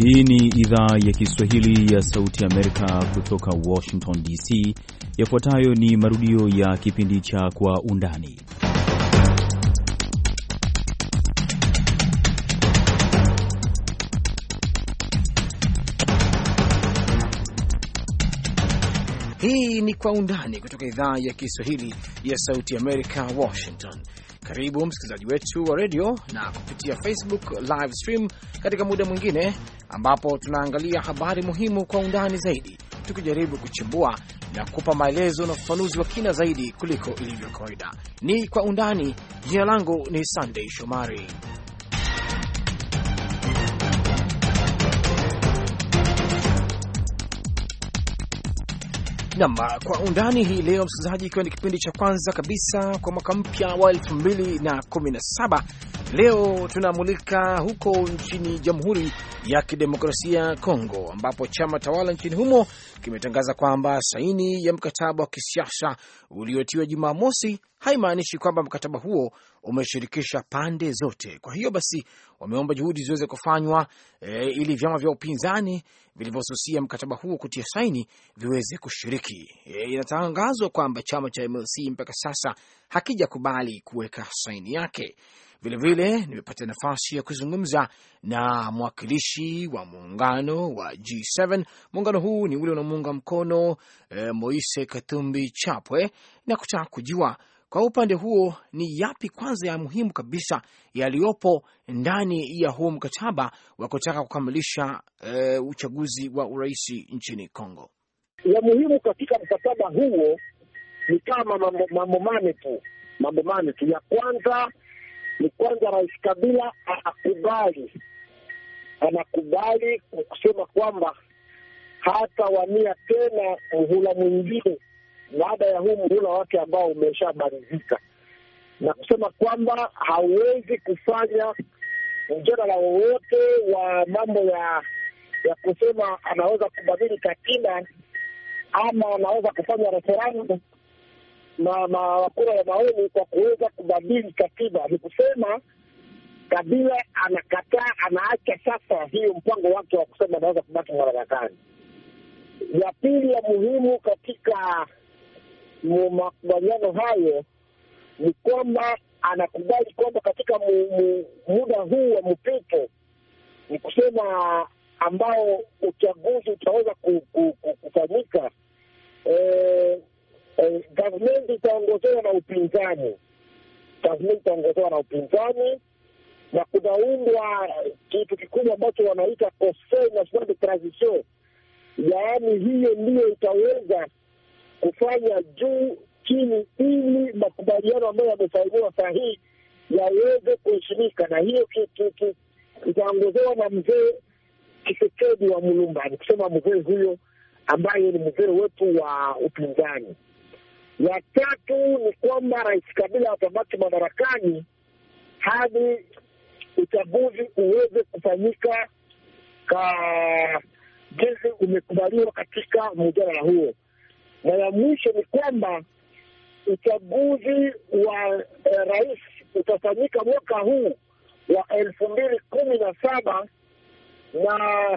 Hii ni idhaa ya Kiswahili ya Sauti Amerika kutoka Washington DC. Yafuatayo ni marudio ya kipindi cha Kwa Undani. Hii ni Kwa Undani kutoka idhaa ya Kiswahili ya Sauti Amerika, Washington. Karibu msikilizaji wetu wa radio na kupitia Facebook live stream katika muda mwingine ambapo tunaangalia habari muhimu kwa undani zaidi, tukijaribu kuchimbua na kupa maelezo na ufafanuzi wa kina zaidi kuliko ilivyo kawaida. Ni Kwa Undani. Jina langu ni Sunday Shomari. Kwa Undani hii leo msikilizaji, ikiwa ni kipindi cha kwanza kabisa kwa mwaka mpya wa 2017, leo tunamulika huko nchini Jamhuri ya Kidemokrasia ya Kongo, ambapo chama tawala nchini humo kimetangaza kwamba saini ya mkataba wa kisiasa uliotiwa Jumamosi haimaanishi kwamba mkataba huo umeshirikisha pande zote. Kwa hiyo basi wameomba juhudi ziweze kufanywa ili vyama vya upinzani vilivyosusia mkataba huo kutia saini viweze kushiriki. Inatangazwa kwamba chama cha MLC mpaka sasa hakijakubali kuweka saini yake. Vilevile nimepata nafasi ya kuzungumza na mwakilishi wa muungano wa G7. Muungano huu ni ule unamuunga mkono Moise Katumbi Chapwe, na kutaka kujua kwa upande huo ni yapi kwanza ya muhimu kabisa yaliyopo ndani ya huo mkataba wa kutaka kukamilisha uchaguzi wa urais nchini Kongo. Ya muhimu katika mkataba huo ni kama mambo mane tu. Ya kwanza ni Rais Kabila anakubali kusema kwamba hatawania tena muhula mwingine baada ya huu muhula wake ambao umeshamalizika, na kusema kwamba hawezi kufanya mjadala wowote wa mambo ya kusema anaweza kubadili katiba ama anaweza kufanya referendum na kura ya maoni kwa kuweza kubadili katiba. Ni kusema Kabila anakataa, anaacha sasa hiyo mpango wake wa kusema anaweza kubaki madarakani. Ya pili ya muhimu katika makubaliano hayo ni kwamba anakubali kwamba katika muda huu wa mpito, ni kusema ambao uchaguzi utaweza kufanyika, government itaongozewa na upinzani, na kunaundwa kitu kikubwa ambacho wanaita Conseil National de Transition. Yaani hiyo ndiyo itaweza kufanya juu chini ili makubaliano ambayo yamesainiwa sahihi yaweze kuheshimika, na hiyo itaongozewa na mzee Tshisekedi wa Mulumba. Ni kusema mzee huyo ambaye ni mzee wetu wa upinzani. Ya tatu ni kwamba Rais Kabila atabaki madarakani hadi uchaguzi uweze kufanyika jinsi umekubaliwa katika mjadala huo. Na ya mwisho ni kwamba uchaguzi wa rais utafanyika mwaka huu wa 2017, na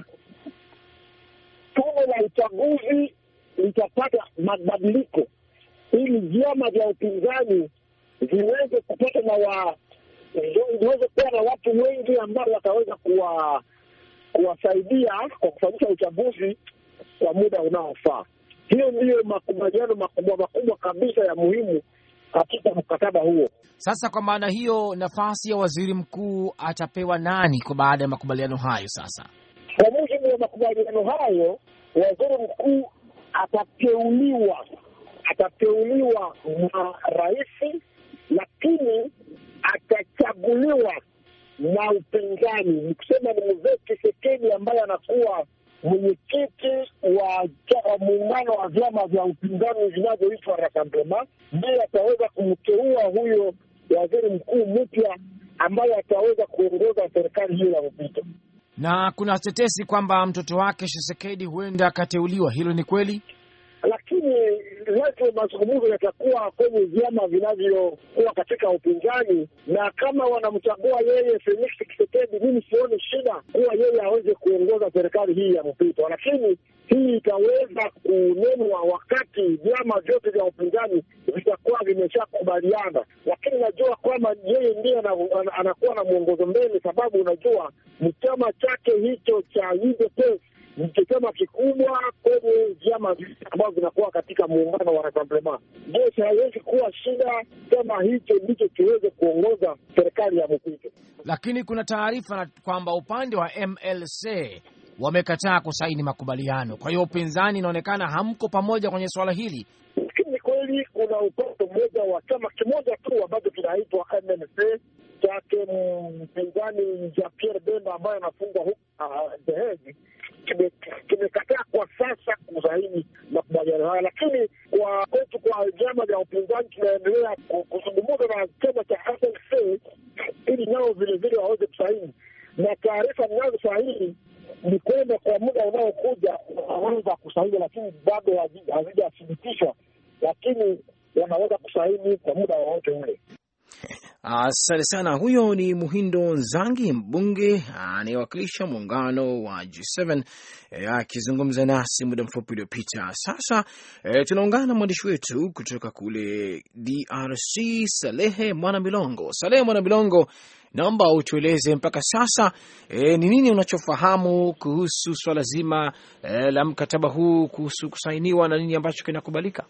tume la uchaguzi litapata mabadiliko ili vyama vya upinzani viweze kupata viweze kuwa na watu wengi ambao wataweza kuwasaidia kwa kufanyisha uchaguzi kwa muda unaofaa. Hiyo ndiyo makubaliano makubwa kabisa ya muhimu katika mkataba huo. Sasa kwa maana hiyo, nafasi ya waziri mkuu atapewa nani kwa baada ya makubaliano hayo? Sasa kwa mujibu wa makubaliano hayo, waziri mkuu atateuliwa na rais, lakini atachaguliwa na upinzani. Ni kusema ni mzee Tshisekedi ambaye anakuwa mwenyekiti wa muungano wa vyama vya upinzani vinavyoitwa Rassemblement, ndiye ataweza kumteua huyo waziri mkuu mpya ambaye ataweza kuongoza serikali hiyo ya mpito. Na kuna tetesi kwamba mtoto wake Tshisekedi huenda akateuliwa. Hilo ni kweli? Lakini lazima mazungumzo yatakuwa kwenye vyama vinavyokuwa katika upinzani, na kama wanamchagua yeye Felix Tshisekedi, mimi sioni shida kuwa yeye aweze kuongoza serikali hii ya mpito, lakini hii itaweza kunenwa wakati vyama vyote vya upinzani vitakuwa vimeshakubaliana. Lakini najua kwamba yeye ndiye anakuwa na mwongozo mbele, sababu unajua ni chama chake hicho cha UDPS ni chama kikubwa kwenye vyama ambavyo vinakuwa katika muungano wa Rassemblement. Je, haiwezi kuwa shida kama hicho ndicho kiweze kuongoza serikali ya mpito? Lakini kuna taarifa kwamba upande wa MLC wamekataa kusaini makubaliano. Kwa hiyo upinzani inaonekana hamko pamoja kwenye swala hili. Lakini kweli kuna upande mmoja wa chama kimoja tu ambacho kinaitwa MLC chake mpinzani Jean-Pierre Bemba ambaye anafungwa huko The Hague kimekataa kwa sasa kusaini makubaliano haya, lakini kwa kwetu kwa vyama vya upinzani tunaendelea kuzungumza na chama cha FLC ili nao vile vile waweze kusaini, na taarifa ninazo sahihi ni kwenda kwa muda unaokuja wanaweza kusaini, lakini bado hazijathibitishwa, lakini wanaweza kusaini kwa muda wowote ule. Asante sana. Huyo ni Muhindo Nzangi, mbunge anayewakilisha muungano wa G7 akizungumza nasi muda mfupi uliopita. Sasa tunaungana na mwandishi wetu kutoka kule DRC, Salehe Mwanamilongo. Salehe Mwanamilongo, naomba utueleze mpaka sasa ni nini unachofahamu kuhusu swala zima la mkataba huu kuhusu kusainiwa na nini ambacho kinakubalika?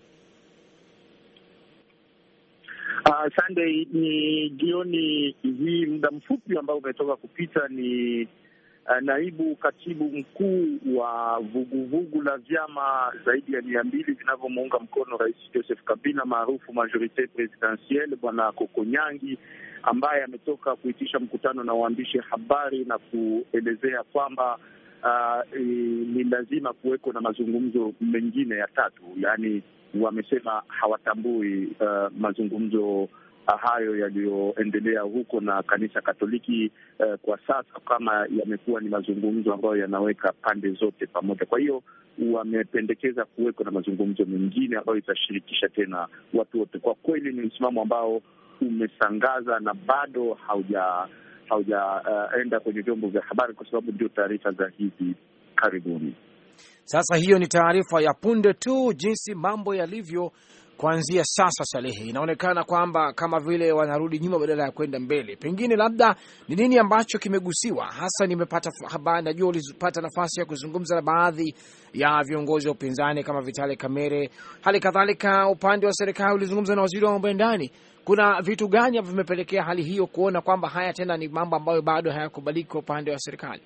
Sunday, ni jioni hii muda mfupi ambao umetoka kupita, ni naibu katibu mkuu wa vuguvugu la vyama zaidi ya 200 vinavyomuunga mkono Rais Joseph Kabila maarufu Majorite Presidentielle, Bwana Kokonyangi, ambaye ametoka kuitisha mkutano na waandishi habari na kuelezea kwamba ni lazima kuweko na mazungumzo mengine ya tatu. Yaani wamesema hawatambui mazungumzo hayo yaliyoendelea huko na kanisa Katoliki kwa sasa kama yamekuwa ni mazungumzo ambayo yanaweka pande zote pamoja. Kwa hiyo wamependekeza kuweko na mazungumzo mengine ambayo itashirikisha tena watu wote. Kwa kweli ni msimamo ambao umesangaza na bado haujaenda kwenye vyombo vya habari, kwa sababu ndio taarifa za hivi karibuni. Sasa hiyo ni taarifa ya punde tu, jinsi mambo yalivyo kuanzia sasa. Salehe, inaonekana kwamba kama vile wanarudi nyuma badala ya kwenda mbele. Pengine labda ni nini ambacho kimegusiwa hasa? Nimepata habari, najua ulipata nafasi ya kuzungumza na baadhi ya viongozi wa upinzani kama Vitali Kamere, hali kadhalika upande wa serikali ulizungumza na waziri wa mambo ya ndani. Kuna vitu gani vimepelekea hali hiyo, kuona kwamba haya tena ni mambo ambayo bado hayakubaliki kwa upande wa serikali?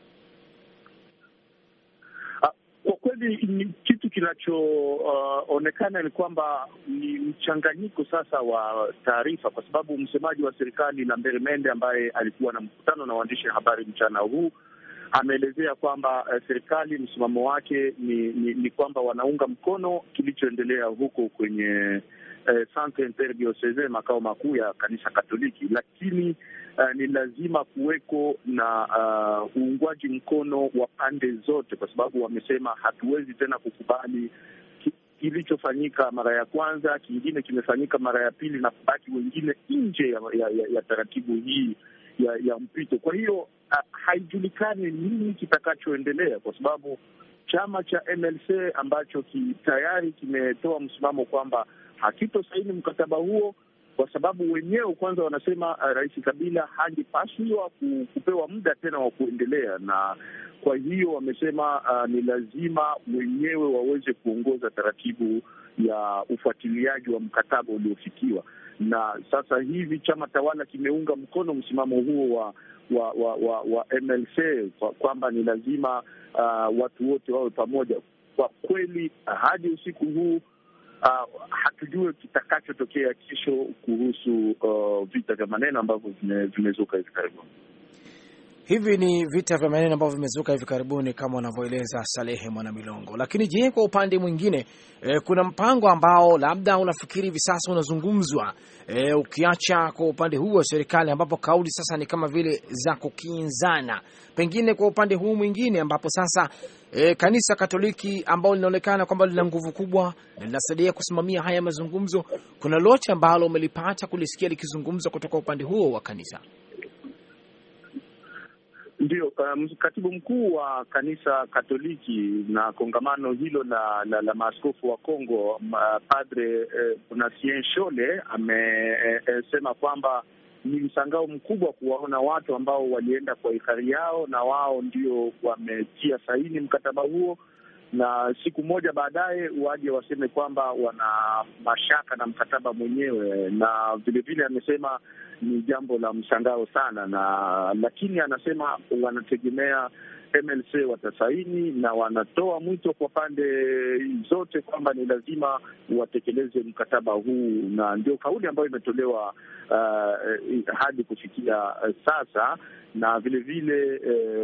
Kwa kweli kitu kinachoonekana ni kwamba ni mchanganyiko sasa wa taarifa, kwa sababu msemaji wa serikali Lambert Mende ambaye alikuwa na mkutano na waandishi habari mchana huu ameelezea kwamba serikali msimamo wake ni kwamba wanaunga mkono kilichoendelea huko kwenye Centre Interdiocese, makao makuu ya kanisa Katoliki, lakini ni lazima kuweko na uungwaji mkono wa pande zote, kwa sababu wamesema hatuwezi tena kukubali kilichofanyika mara ya kwanza, kingine kimefanyika mara ya pili, na kubaki wengine nje ya taratibu hii ya mpito. Kwa hiyo haijulikani nini kitakachoendelea, kwa sababu chama cha MLC ambacho tayari kimetoa msimamo kwamba hakitosaini mkataba huo, kwa sababu wenyewe kwanza wanasema Rais Kabila hangepaswa kupewa muda tena wa kuendelea, na kwa hiyo wamesema ni lazima wenyewe waweze kuongoza taratibu ya ufuatiliaji wa mkataba uliofikiwa. Na sasa hivi chama tawala kimeunga mkono msimamo huo wa MLC kwamba ni lazima watu wote wawe pamoja. Kwa kweli hadi usiku huu hatujue kitakachotokea kesho kuhusu vita vya maneno ambavyo vimezuka hivi karibuni. Hivi ni vita vya maneno ambavyo vimezuka hivi karibuni kama wanavyoeleza Salehe Mwanamilongo. Lakini je, kwa upande mwingine kuna mpango ambao labda unafikiri hivi sasa unazungumzwa, ukiacha kwa upande huu wa serikali ambapo kauli sasa ni kama vile za kukinzana, pengine kwa upande huu mwingine ambapo sasa kanisa Katoliki ambalo linaonekana kwamba lina nguvu kubwa na linasaidia kusimamia haya mazungumzo, kuna lote ambalo umelipata kulisikia likizungumza kutoka upande huo wa kanisa? Ndio, katibu mkuu wa kanisa Katoliki na kongamano hilo la maaskofu wa Kongo, Padre Donatien Shole amesema kwamba ni mshangao mkubwa kuwaona watu ambao walienda kwa hiari yao na wao ndio wametia saini mkataba huo, na siku moja baadaye waje waseme kwamba wana mashaka na mkataba mwenyewe. Na vilevile amesema ni jambo la mshangao sana, lakini anasema wanategemea MLC watasaini, na wanatoa mwito kwa pande zote kwamba ni lazima watekeleze mkataba huu, na ndio kauli ambayo imetolewa hadi kufikia sasa. Na vilevile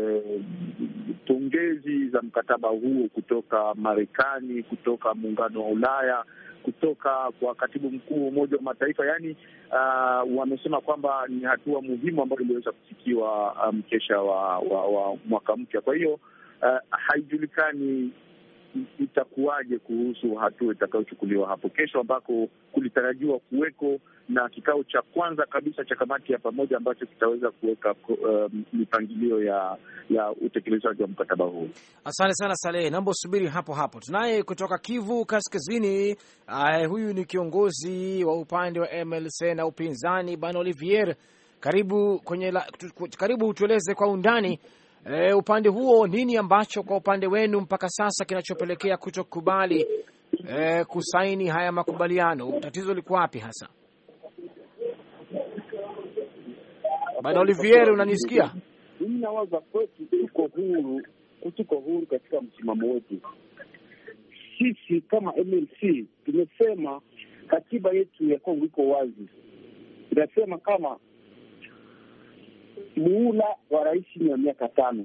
pongezi za mkataba huu kutoka Marekani, kutoka Muungano wa Ulaya, kutoka kwa katibu mkuu wa Umoja wa Mataifa, yaani wamesema kwamba ni hatua muhimu ambayo iliweza kufikiwa mkesha wa mwaka mpya. Kwa hiyo haijulikani itakuwaje kuhusu hatua itakayochukuliwa hapo kesho, ambako kulitarajiwa kuweko na kikao cha kwanza kabisa cha kamati ya pamoja ambacho kitaweza kuweka mipangilio ya utekelezaji wa mkataba huu. Asante sana Saleh, naomba usubiri hapo hapo. Tunaye kutoka Kivu Kaskazini, huyu ni kiongozi wa upande wa MLC na upinzani, Bwana Olivier. Karibu utueleze kwa undani upande huo, nini ambacho kwa upande wenu mpaka sasa kinachopelekea kutokubali kusaini haya makubaliano? Tatizo liko wapi hasa? Bwana Olivier, unanisikia? Mimi nawaza kwetu tuko huru katika msimamo wetu. Sisi kama MLC tumesema katiba yetu ya Kongo iko wazi. Tunasema kama muhula wa rais ni ya miaka 5,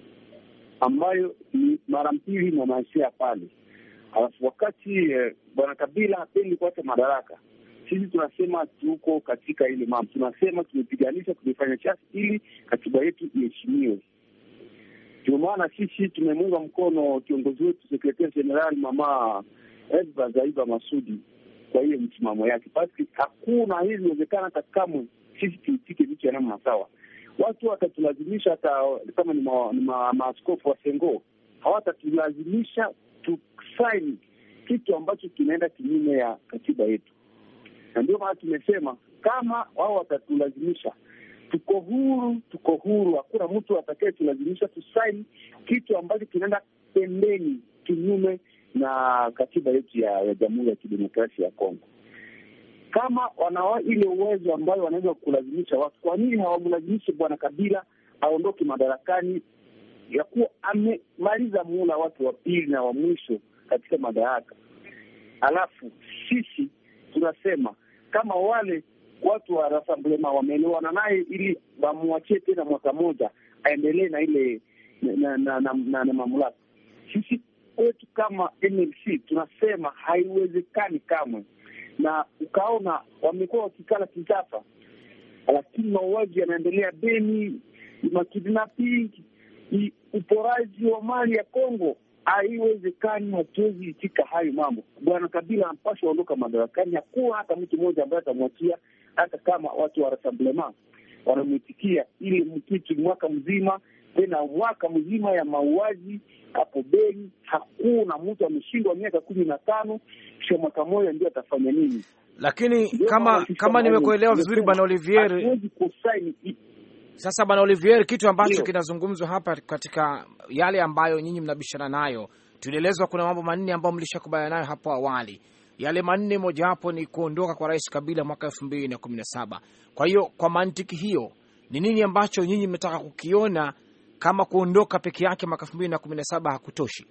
ambayo ni mara mbili na maisha pale. Alafu wakati Bwana Kabila hapendi kuacha madaraka, sisi tunasema tuko katika ile mambo. Tunasema tumepiganisha, tumefanya chasi ili katiba yetu iheshimiwe. Ndio maana sisi tumemunga mkono kiongozi wetu Sekretari General Mama Edba Zaiba Masudi kwa hiyo msimamo yake. Basi hakuna hizi uwezekana kamwe sisi tuitike vitu ya namna sawa. Watu watatulazimisha, hata kama ni maaskofu wa Sengo, hawatatulazimisha tusaini kitu ambacho kinaenda kinyume ya katiba yetu. Na ndio maana tumesema kama wao watatulazimisha, tuko huru. Hakuna mtu atakayetulazimisha tusaini kitu ambacho kinaenda pembeni, kinyume na katiba yetu ya Jamhuri ya Kidemokrasia ya Kongo. Kama wana ile uwezo ambayo wanaweza kulazimisha watu, kwa nini hawamlazimishe Bwana Kabila aondoke madarakani, ya kuwa amemaliza muhula watu wa pili na wa mwisho katika madaraka? Alafu sisi tunasema kama wale watu wa Rassemblement wameelewana naye ili wamwachie tena mwaka moja aendelee na ile na mamlaka, sisi kwetu kama MLC tunasema haiwezekani kamwe. Na ukaona wamekuwa wakikala Kinshasa, lakini mauaji yanaendelea Beni, makidnapping, uporaji wa mali ya Kongo. Haiwezekani, hatuwezi itika hayo mambo. Bwana Kabila anapaswa ondoka madarakani. Hakuwa hata mtu mmoja ambaye atamwachia, hata kama watu wa Rassemblement wanamwitikia ili mkitu mwaka mzima, tena mwaka mzima ya mauaji hapo Beni. Hakuna mtu ameshindwa miaka 15, kisha mwaka mmoja ndio atafanya nini? Lakini kama nimekuelewa vizuri Bwana Olivier, sasa Bwana Olivier, kitu ambacho kinazungumzwa hapa katika yale ambayo nyinyi mnabishana nayo, tulielezwa kuna mambo manne ambayo mlishakubaliana nayo hapo awali. Yale manne, mojawapo ni kuondoka kwa Rais Kabila mwaka 2017. Kwa hiyo kwa mantiki hiyo, ni nini ambacho nyinyi mmetaka kukiona kama kuondoka peke yake mwaka 2017 hakutoshi?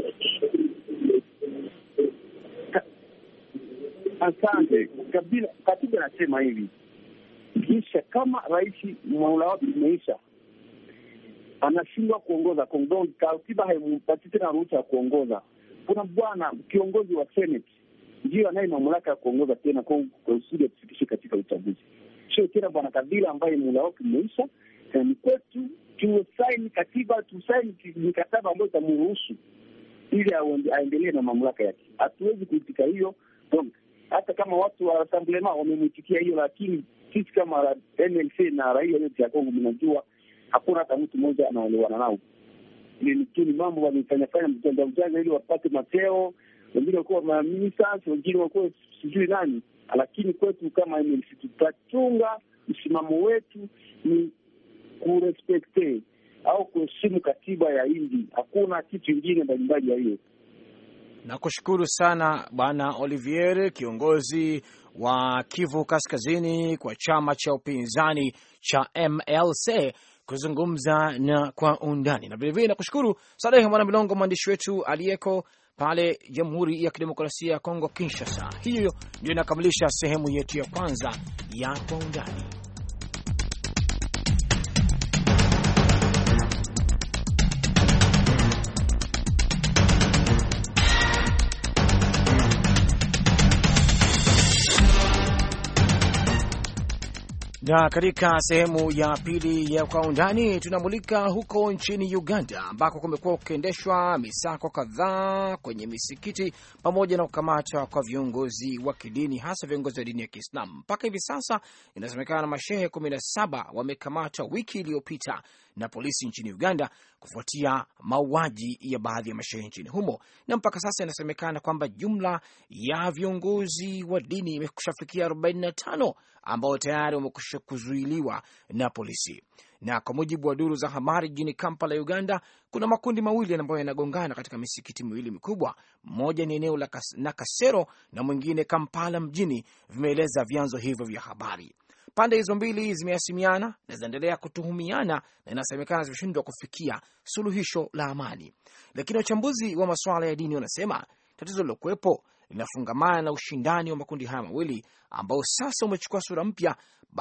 Asante. Katiba nasema hivi, kisha kama rais muhula wake umeisha, anashindwa kuongoza Kongo, katiba haimpatii tena ruhusa ya kuongoza. Kuna bwana kiongozi wa Senate ndio anaye mamlaka ya kuongoza tena Kongo kusudi tufikishe katika uchaguzi. Sio tena Bwana Kabila ambaye muhula wake umeisha. Ni kwetu tusaini katiba, tusaini mikataba ambayo itamruhusu ili aendelee na mamlaka yake. Hatuwezi kuitika hiyo. Hata kama watu wa Rassemblement wamemwitikia hiyo, lakini sisi kama MLC na raia yote ya Kongo mnajua hakuna hata mtu mmoja anaelewana nao. Ni mambo wanafanya mjanja ili wapate mateo, wengine wako maministers, wengine wako sijui nani. Lakini kwetu kama MLC tutachunga msimamo wetu ni kurespekte au kuheshimu katiba ya nchi. Hakuna kitu kingine mbalimbali ya hiyo. Nakushukuru sana Bwana Olivier, kiongozi wa Kivu Kaskazini kwa chama cha upinzani cha MLC, kuzungumza na Kwa Undani. Na vilevile nakushukuru Saleh Mwana Milongo, mwandishi wetu aliyeko pale Jamhuri ya Kidemokrasia ya Kongo Kinshasa. Hiyo ndio inakamilisha sehemu yetu ya kwanza ya Kwa Undani. Na katika sehemu ya pili ya Kwa Undani tunamulika huko nchini Uganda, ambako kumekuwa kukiendeshwa misako kadhaa kwenye misikiti pamoja na kukamatwa kwa viongozi wa kidini, hasa viongozi wa dini ya Kiislamu. Mpaka hivi sasa inasemekana mashehe 17 wamekamatwa wiki iliyopita na polisi nchini Uganda kufuatia mauaji ya baadhi ya mashehe nchini humo, na mpaka sasa inasemekana kwamba jumla ya viongozi wa dini imekushafikia 45 ambao tayari wamekusha kuzuiliwa na polisi. Na kwa mujibu wa duru za habari jijini Kampala, Uganda, kuna makundi mawili ambayo yanagongana katika misikiti miwili mikubwa. Mmoja ni eneo la Nakasero na mwingine Kampala mjini, vimeeleza vyanzo hivyo vya habari. Pande hizo mbili zimeasimiana na zinaendelea kutuhumiana na inasemekana zimeshindwa kufikia suluhisho la amani. Lakini wachambuzi wa masuala ya dini wanasema tatizo lilokuwepo linafungamana na ushindani wa makundi haya mawili ambao sasa umechukua sura mpya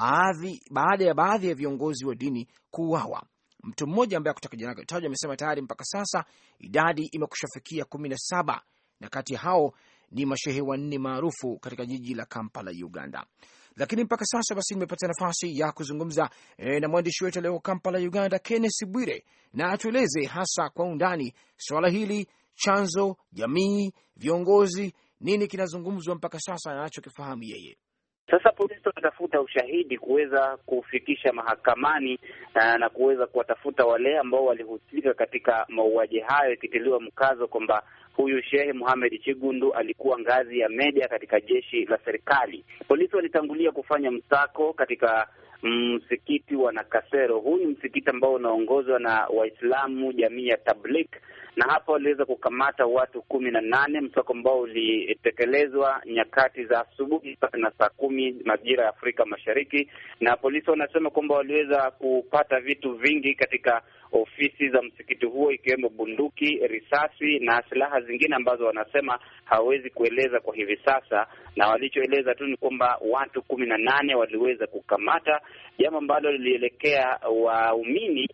baada ya baadhi ya viongozi wa dini kuuawa. Mtu mmoja ambaye hakutaka jina lake kutajwa amesema tayari mpaka sasa idadi imekushafikia 17, na kati ya hao ni mashehe 4 maarufu katika jiji la Kampala, Uganda. Lakini mpaka sasa basi nimepata nafasi ya kuzungumza na mwandishi wetu leo Kampala, Uganda, Kenneth Bwire, na atueleze hasa kwa undani swala hili, chanzo, jamii, viongozi, nini kinazungumzwa mpaka sasa anachokifahamu yeye. Sasa polisi wanatafuta ushahidi kuweza kufikisha mahakamani na kuweza kuwatafuta wale ambao walihusika katika mauaji hayo, ikitiliwa mkazo kwamba huyu Sheikh Mohamed Chigundu alikuwa ngazi ya media katika jeshi la serikali. Polisi walitangulia kufanya msako katika msikiti wa Nakasero. Huu ni msikiti ambao unaongozwa na Waislamu jamii ya Tabligh, na hapa waliweza kukamata watu 18, msako ambao ulitekelezwa nyakati za asubuhi na saa 10 majira ya Afrika Mashariki. Na polisi wanasema kwamba waliweza kupata vitu vingi katika ofisi za msikiti huo, ikiwemo bunduki, risasi na silaha zingine ambazo wanasema hawezi kueleza kwa hivi sasa, na walichoeleza tu ni kwamba watu 18 waliweza kukamata, jambo ambalo lilielekea waumini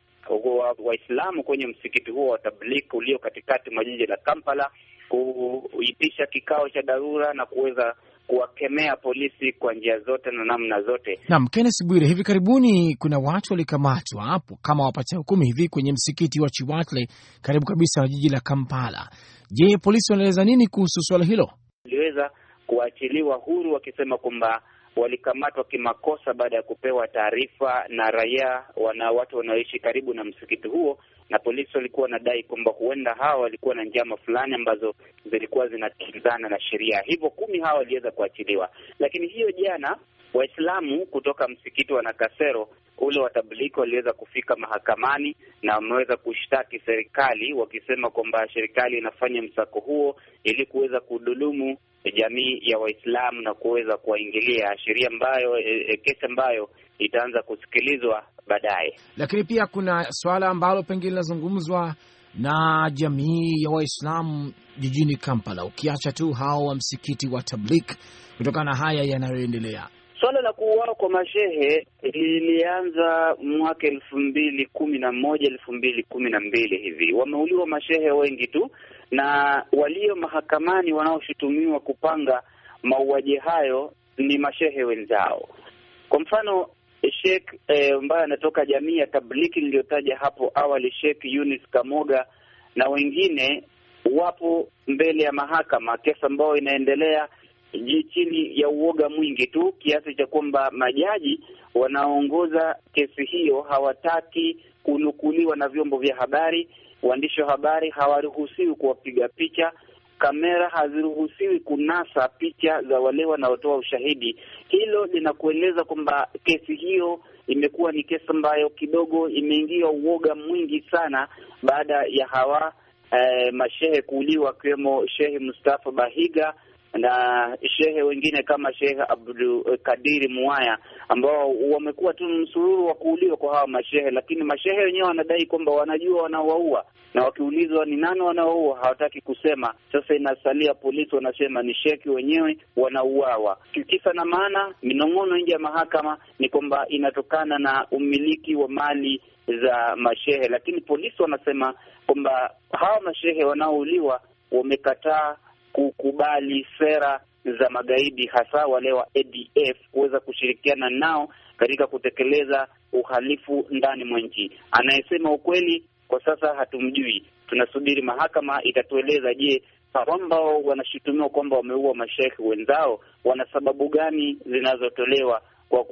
Waislamu kwenye msikiti huo wa Tabligh ulio katikati mwa jiji la Kampala kuitisha kikao cha dharura na kuweza kuwakemea polisi kwa njia zote na namna zote. Naam, Kenneth Bwire, hivi karibuni kuna watu walikamatwa hapo kama wapata hukumu hivi kwenye msikiti wa Chiwatle karibu kabisa na jiji la Kampala. Je, polisi wanaeleza nini kuhusu swala hilo? Waliweza kuachiliwa huru wakisema kwamba walikamatwa kimakosa baada ya kupewa taarifa na raia watu wanaoishi karibu na msikiti huo, na polisi walikuwa wanadai kwamba huenda hawa walikuwa na njama fulani ambazo zilikuwa zinakinzana na sheria. Hivyo 10 hawa waliweza kuachiliwa. Lakini hiyo jana Waislamu kutoka msikiti wa Nakasero ule wa Tabligh waliweza kufika mahakamani na wameweza kushtaki serikali wakisema kwamba serikali inafanya msako huo ili kuweza kudhulumu jamii ya Waislamu na kuweza kuwaingilia sheria ambayo kesi ambayo itaanza kusikilizwa baadaye. Lakini pia kuna swala ambalo pengine linazungumzwa na jamii ya Waislamu jijini Kampala, ukiacha tu hao wa msikiti wa Tabligh, kutokana na haya yanayoendelea. Swala la kuuawa kwa mashehe lilianza mwaka 2011 2012 hivi. Wameuliwa mashehe wengi tu, na walio mahakamani wanaoshutumiwa kupanga mauaji hayo ni mashehe wenzao. Kwa mfano, Sheikh ambaye anatoka jamii ya Tabliki niliyotaja hapo awali, Sheikh Yunus Kamoga na wengine wapo mbele ya mahakama, kesi ambayo inaendelea chini ya uoga mwingi tu, kiasi cha kwamba majaji wanaoongoza kesi hiyo hawataki kunukuliwa na vyombo vya habari. Waandishi wa habari hawaruhusiwi kuwapiga picha, kamera haziruhusiwi kunasa picha za wale wanaotoa ushahidi. Hilo linakueleza kwamba kesi hiyo imekuwa ni kesi ambayo kidogo imeingia uoga mwingi sana baada ya hawa mashehe kuuliwa, akiwemo Shehe Mustafa Bahiga na shehe wengine kama Shehe Abdul Kadiri Muaya, ambao wamekuwa tu msururu wa kuuliwa kwa hawa mashehe. Lakini mashehe wenyewe wanadai kwamba wanajua wanaowaua, na wakiulizwa ni nani wanaoua hawataki kusema. Sasa inasalia polisi wanasema ni sheki wenyewe wanauawa. Kisa na maana, minong'ono nje ya mahakama ni kwamba inatokana na umiliki wa mali za mashehe, lakini polisi wanasema kwamba hawa mashehe wanaouliwa wamekataa kukubali sera za magaidi, hasa wale wa ADF, kuweza kushirikiana nao katika kutekeleza uhalifu ndani mwa nchi. Anayesema ukweli kwa sasa hatumjui. Tunasubiri mahakama itatueleza, je, ambao wanashutumiwa kwamba wameua mashehe wenzao wana sababu gani zinazotolewa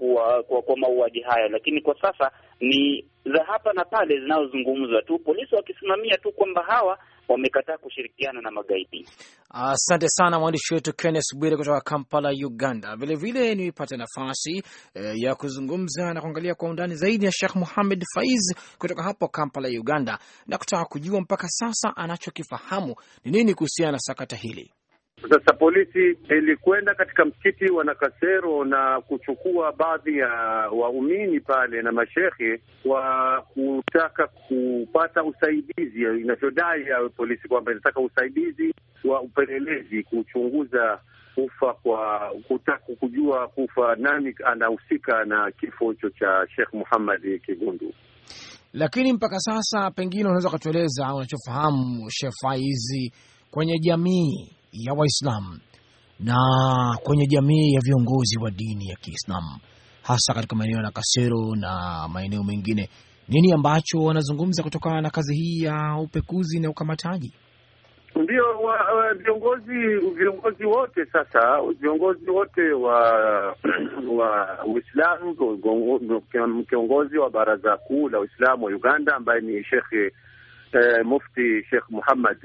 kwa mauaji haya. Lakini kwa sasa ni za hapa na pale zinazozungumzwa tu, polisi wakisimamia tu kwamba hawa wamekataa kushirikiana na magaidi. Asante sana mwandishi wetu Kenneth Bwire kutoka Kampala, Uganda. Vile vile nilipata nafasi ya kuzungumza na kuangalia kwa undani zaidi na Sheikh Mohamed Faiz kutoka hapo Kampala, Uganda, na kutaka kujua mpaka sasa anachokifahamu ni nini kuhusiana na sakata hili. Sasa polisi ilikwenda katika msikiti wa Nakasero na kuchukua baadhi ya waumini pale na mashehe wa kutaka kupata usaidizi. Inachodai ya polisi kwamba inataka usaidizi wa upelelezi kuchunguza kufa kwa kutaka kujua kufa nani anahusika na kifo hicho cha Sheikh Muhammad Kigundu. Lakini mpaka sasa pengine unaweza kutueleza unachofahamu Sheikh Faizi kwenye jamii ya Waislamu na kwenye jamii ya viongozi wa dini ya Kiislamu, hasa katika maeneo ya Kasero na maeneo mengine, nini ambacho wanazungumza kutokana na kazi hii ya upekuzi na ukamataji? Ndio viongozi wote sasa, viongozi wote wa Uislamu, kiongozi wa Baraza Kuu la Uislamu wa Uganda ambaye ni Sheikh Mufti Sheikh Muhammad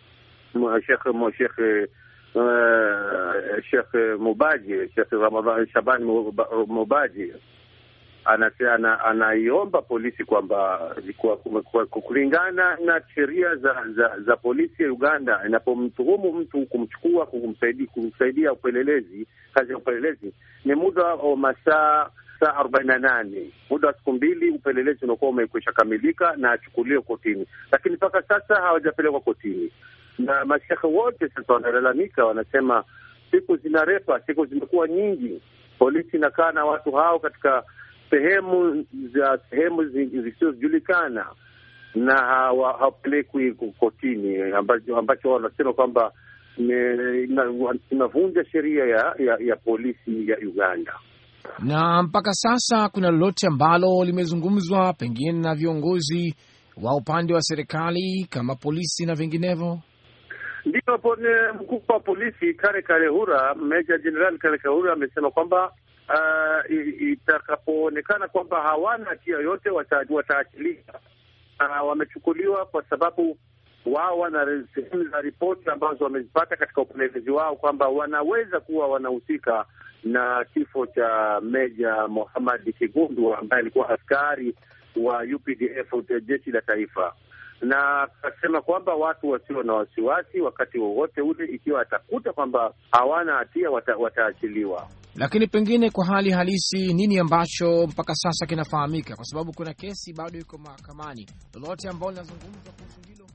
Sheikh Mubaji, Sheikh Ramadhan Shaban Mubaji anaiomba polisi kwamba kulingana na sheria za polisi ya Uganda, inapomtuhumu mtu kumchukua kumsaidia upelelezi, kazi ya upelelezi ni muda wa masaa 48, muda wa siku 2 upelelezi unakuwa umekwisha kamilika na achukuliwe kotini. Lakini mpaka sasa hawajapelekwa kotini, na mashehe wote sasa wanalalamika, wanasema siku zinarepa, siku zimekuwa nyingi, polisi inakaa na watu hao katika sehemu zisizojulikana na hawapelekwi kotini, ambacho wanasema kwamba inavunja sheria ya polisi ya Uganda. Na mpaka sasa kuna lolote ambalo limezungumzwa pengine na viongozi wa upande wa serikali kama polisi na vinginevyo? Ndio, mkuu wa polisi Kare Karehura, Meja Jenerali Kare Karehura amesema kwamba itakapoonekana kwamba hawana hatia yote wataachiliwa. Wamechukuliwa kwa sababu wao wana sehemu za ripoti ambazo wamezipata katika upelelezi wao kwamba wanaweza kuwa wanahusika na kifo cha Meja Muhammad Kigundu ambaye alikuwa askari wa UPDF, jeshi la taifa, na akasema kwamba watu wasio na wasiwasi wakati wowote ule, ikiwa atakuta kwamba hawana hatia wataachiliwa. Lakini pengine kwa hali halisi nini ambacho mpaka sasa kinafahamika, kwa sababu kuna kesi bado iko mahakamani, lolote ambalo linazungumzwa kuhusu hilo?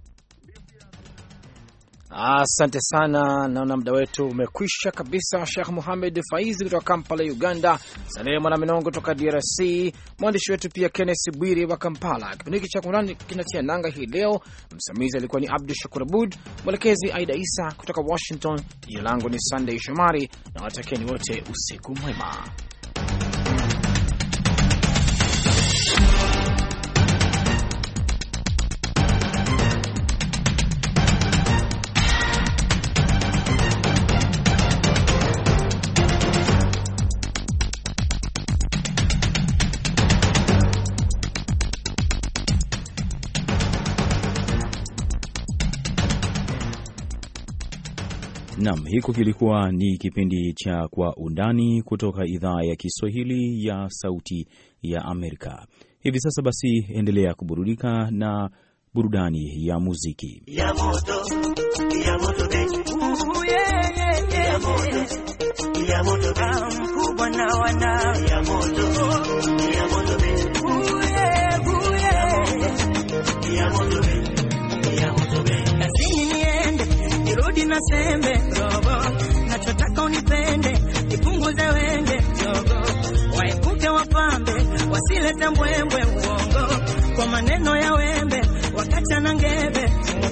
Asante sana, naona muda wetu umekwisha kabisa. Sheikh Mohamed Faizi kutoka Kampala, Uganda, Saleh Mwanaminongo kutoka DRC, mwandishi wetu pia Kenneth Bwire wa Kampala. Kipindi hiki cha Kurani kinatia nanga hii leo. Msimamizi alikuwa ni Abdul Shakur Abud, mwelekezi Aida Isa kutoka Washington. Jina langu ni Sunday Shomari na watakieni wote usiku mwema. Naam, hiko kilikuwa ni kipindi cha Kwa Undani kutoka idhaa ya Kiswahili ya Sauti ya Amerika. Hivi sasa basi endelea kuburudika na burudani ya muziki. Ya moto baby. Ya moto mkubwa na wana. Ya moto baby. Ya moto baby. Ya moto baby. Lazini niende, nirudi na sembe robo. Nachotaka unipende, nipunguze wenge robo. Waepuke wapambe, wasilete mbwembwe uongo. Kwa maneno ya wembe, wakacha na ngebe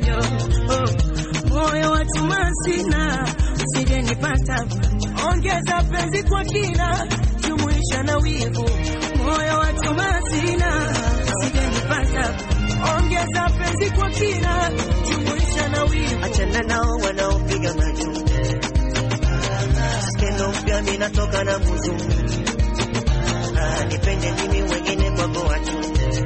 moyo wa chuma sina, usije nipata. Ongeza penzi kwa kina, jumuisha na wivu. Moyo wa chuma sina, usije nipata. Ongeza penzi kwa kina, jumuisha na wivu. Achana nao wanaopiga majuu. Skendo mpya mimi natoka na muzungu. Nipende mimi wengine kwako wachu.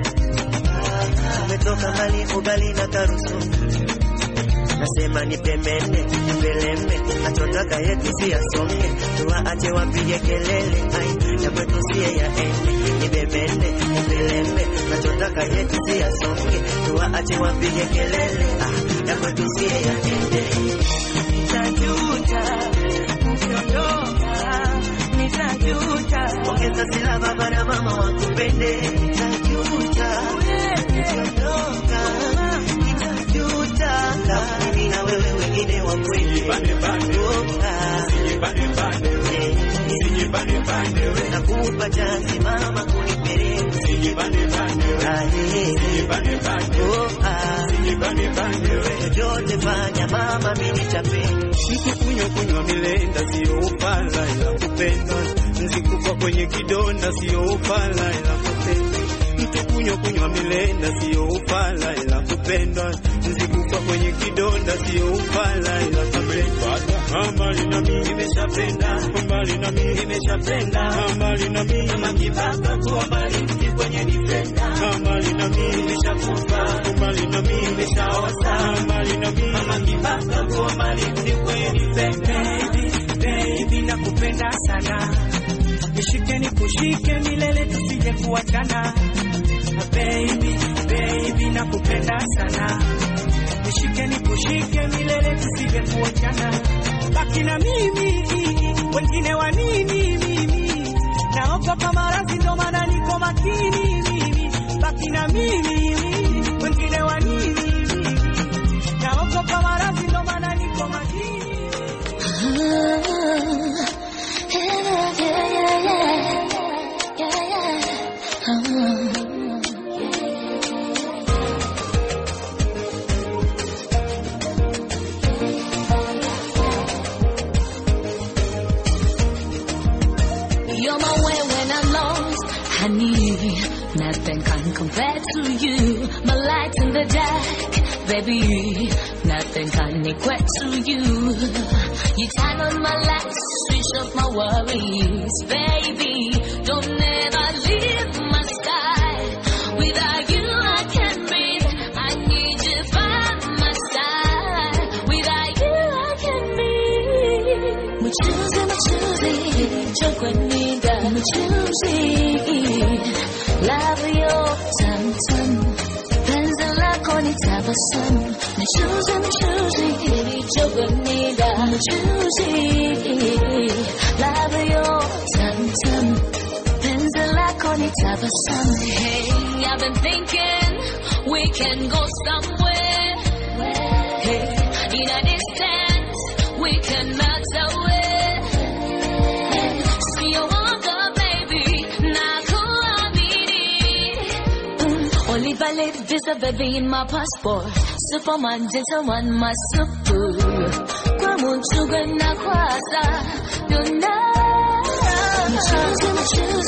Umetoka mbali ugali na karusu. Nasema nipemene, nipeleme. Nachotaka yetu si yasonge. Tuwaache wapige kelele. Ai, ya kwetu siye ya ende. Nipemene, nipeleme. Nachotaka yetu si yasonge. Tuwaache wapige kelele. Ya kwetu siye ya ende. Nitajuta, ukiondoka. Nitajuta, ongeza sila baba na mama wakupende. Nitajuta, ukiondoka. Nitajuta, mimi na wewe wengine wakwende. Nakupa chansi mama kunipeleka. Chochote fanya mama mimi nitapenda. Mtu kunywa milenda sio upala ila kupenda. Nzikufa kwenye kidonda sio upala ila kupenda. Mtu kunywa milenda sio upala ila kupenda. Nzikufa kwenye kidonda sio upala ila kupenda. Mbali na mimi nimeshapenda, mbali na mimi nimeshapenda, mbali na mimi kama kibaka kwa mbali kwenye nipenda. Mbali na mimi nimeshakufa, mbali na mimi nimeshaosa, mbali na mimi kama kibaka kwa mbali kwenye nipenda. Baby nakupenda sana. Nishike nikushike milele tusije kuachana. Baby nakupenda sana. Nishike nikushike milele tusije kuachana. Baki na mimi, wengine wa nini mimi? Naogopa maradhi ndo maana niko makini mimi. Baki na mimi, wengine wa nini? Naogopa maradhi ndo maana niko makini. You're my way when I'm lost, honey. Nothing can compare to you. My light in the dark, baby. Nothing can equate to you. You turn on my lights, switch off my worries, baby. Don't ever leave my side. Without you I can't breathe. I need you by my side. Without you I can't breathe. We're choosing, chocolate, I'm choosing. Love your tum-tum. Pencil like on its tabassum. I'm choosing, chocolate, I'm choosing. Love your tum-tum. Pencil like on its tabassum. Hey, I've been thinking we can go somewhere. Hey, in a distance we can melt away. Only valid visa, baby, in my passport. Superman, gentleman, my super. Kwa munchuga na kwasa, don't know.